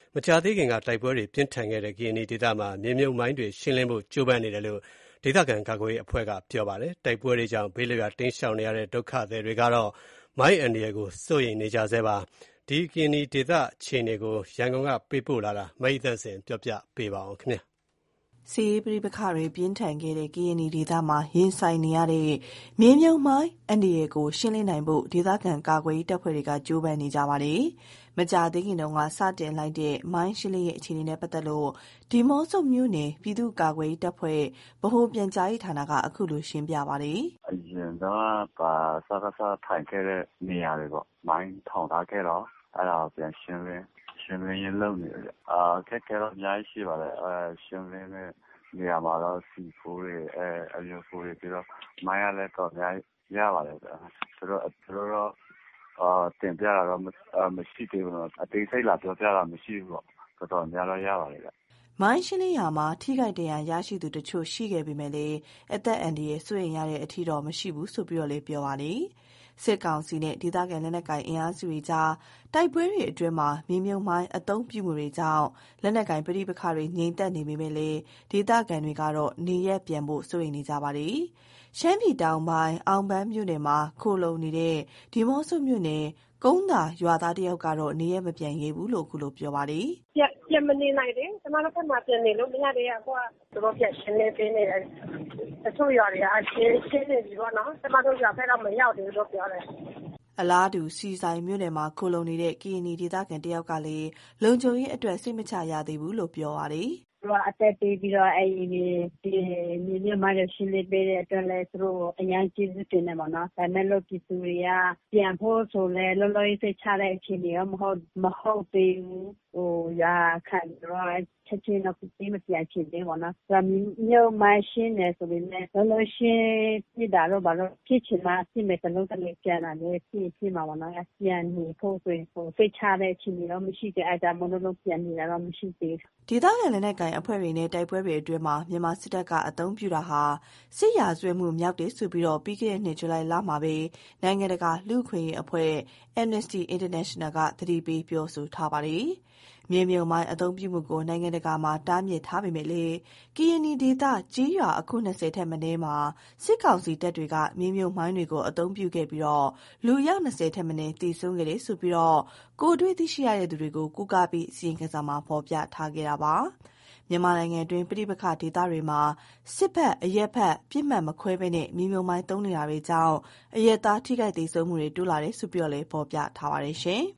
မကြာသေးခင်ကတိုက်ပွဲတွေပြင်းထန်ခဲ့တဲ့ ကရင်နီဒေသမှာမြေမြုပ်မိုင်းတွေရှင်းလင်းဖို့ကြိုးပမ်းနေတယ်လို့ဒေသခံကာကွယ်ရေးအဖွဲ့ကပြောပါတယ်။တိုက်ပွဲတွေကြောင့်ဘေးလွတ်ရာတိမ်းရှောင်နေရတဲ့ဒုက္ခသည်တွေကတော့မိုင်းအန္တရာယ်ကိုစိုးရိမ်နေကြဆဲပါ။ဒီကရင်နီဒေသအခြေအနေကိုရန်ကုန်ကပေးပို့လာတာမအိသန့်စင်ပြောပြပေးပါဦးခင်ဗျာ။စစ်ရေးပဋိပက္ခတွေပြင်းထန်ခဲ့တဲ့ကရင်နီဒေသမှာရင်ဆိုင်နေရတဲ့မြေမြုပ်မိုင်းအန္တရာယ်ကိုရှင်းလင်းနိုင်ဖို့ဒေသခံကာကွယ်ရေးတပ်ဖွဲ့တွေကကြိုးပမ်းနေကြပါတယ်။မကြာသေးခင်တုန်းကစတင်လိုက်တဲ့မိုင်းရှင်းလင်းရေးအခြေအနေနဲ့ပတ်သက်လို့ဒီမော့ဆိုမြို့နယ်ပြည်သူ့ကာကွယ်ရေးတပ်ဖွဲ့ဗဟိုပြန်ကြားရေးဌာနကအခုလိုရှင်းပြပါတယ်။အရင်ကစထိုင်ခဲ့တဲ့နေရာတွေပေါ့မိုင်းထောင်ထားခဲ့တော့အဲ့ဒါပြန်ရှင်းလင်းရေးလုပ်နေတယ်ခက်ခဲတော့အများကြီးရှိပါတယ်ရှင်းလင်းတဲ့နေရာမှာတော့စီဖိုးတွေအမျိုးဖိုးတွေပြီးတော့မိုင်းရလဲတော့အများကြီးရပါတယ်သူတို့တော့တင်ပြတာတော့မရှိသေးဘူးတော့အသေးစိတ်လာပြောပြတာမရှိဘူးပေါ့တော်များတော့ရပါတယ်မိုင်းရှင်းလင်းရာမှာထိခိုက်ဒဏ်ရာရရှိသူတချို့ရှိခဲ့ပေမဲ့လည်းအသက်အန္တရာယ်စိုးရိမ်ရတဲ့အထီတော့မရှိဘူးဆိုပြီးတော့လည်းပြောပါတယ်။စစ်ကောင်စီနဲ့ဒေသခံလက်နက်ကိုင်အင်အားစုတွေကြားတိုက်ပွဲတွေအတွင်းမှာမြေမြုပ်မိုင်းအသုံးပြုမှုတွေကြောင့်လက်နက်ကိုင်ပဋိပက္ခတွေငြိမ်သက်နေပေမဲ့လည်းဒေသခံတွေကတော့နေရက်ပြန်ဖို့စိုးရိမ်နေကြပါတယ်။ရှမ်းပြည်တောင်ပိုင်းအောင်ပန်းမြို့နယ်မှာခိုလုံနေတဲ့ဒီမော့ဆိုမြို့နယ်ကုန်းသာရွာသားတယောက်ကတော့နေရက်မပြန်ရဲဘူးလို့ခုလိုပြောပါတယ်။ပြန်မနေနိုင်တယ်။ကျွန်တော်တို့ဘက်မှာပြန်နေလို့မရသေးဘူး။အခုကသူတို့ပြန်ရှင်းနေပေးနေတယ်။တချို့ရွာတွေကရှင်းနေပြီပေါ့နော်။ကျွန်တော်တို့ရွာဘက်တော့မရောက်သေးဘူးလို့ပြောတယ်။အလားတူစီဆိုင်မြို့နယ်မှာခိုလုံနေတဲ့ကရင်နီဒေသခံတယောက်ကလည်းလုံခြုံရေးအတွက်စိတ်မချရသေးဘူးလို့ပြောပါတယ်။သူကအသက်ပေးပြီးတော့ဒီမြေမိုင်းတွေရှင်းလင်းပေးတဲ့အတွက်လည်းသူတို့အများကြီးကျေးဇူးတင်တယ်ပေါ့နော်။ဒါပေမဲ့လို့ပြည်သူတွေကပြန်ဖို့ဆိုလဲလောလောရေးစိတ်ချတဲ့အခြေအနေရောမဟုတ်သေးဘူး။ရာခံတော့ချက်ချင်းတော့မပြန်ချင်သေးပေါ့နော်။ဒါမြို့မိုင်းရှင်းနေဆိုပေမဲ့လောလောရှင်းပြတာတော့ဘာလို့ဖြစ်ချင်မှဖြစ်မယ်တလုံးတလေးပြန်လာလေဖြစ်မှာပေါ့နော်။ပြန်နေဖို့ဆိုရင်စိတ်ချတဲ့အခြေအနေတော့မရှိသေးအဲ့ဒါမလို့ပြန်နေတာတော့မရှိသေးဘူး။ဒေသခံလက်နက်ကိုင်အဖွဲ့တွေနဲ့တိုက်ပွဲတွေအတွင်းမှာမြန်မာစစ်တပ်ကအသုံးပြုတာဟာစစ်ရာဇဝတ်မှုမြောက်တယ်ဆိုပြီးတော့ပြီးခဲ့တဲ့နှစ်ဇူလိုင်လမှာပဲနိုင်ငံတကာလူ့အခွင့်အရေးအဖွဲ့ Amnesty International ကသတိပေးပြောဆိုထားပါတယ်။မြေမြုပ်မိုင်းအသုံးပြုမှုကိုနိုင်ငံတကာမှာတားမြစ်ထားပေမဲ့လည်းကရင်နီဒေသကြီးရွာအခု20ထက်မနည်းမှာစစ်ကောင်စီတပ်တွေကမြေမြုပ်မိုင်းတွေကိုအသုံးပြုခဲ့ပြီးတော့လူရောက်20ထက်မနည်းသေဆုံးခဲ့တယ်ဆိုပြီးတော့ကိုတွေ့သိရှိရတဲ့သူတွေကိုကူကားပြီးအစီရင်ခံစာမှာဖော်ပြထားခဲ့တာပါ။မြန်မာနိုင်ငံတွင်းပဋိပက္ခဒေသတွေမှာစစ်ဘက်အရက်ဘက်ပြစ်မှတ်မခွဲဘဲနဲ့မြေမြုပ်မိုင်းသုံးနေတာတွေကြောင့်အရက်သားထိခိုက်ဒေဆုံးမှုတွေတိုးလာတယ်ဆိုပြီးတော့လည်းဖော်ပြထားပါတယ်ရှင်။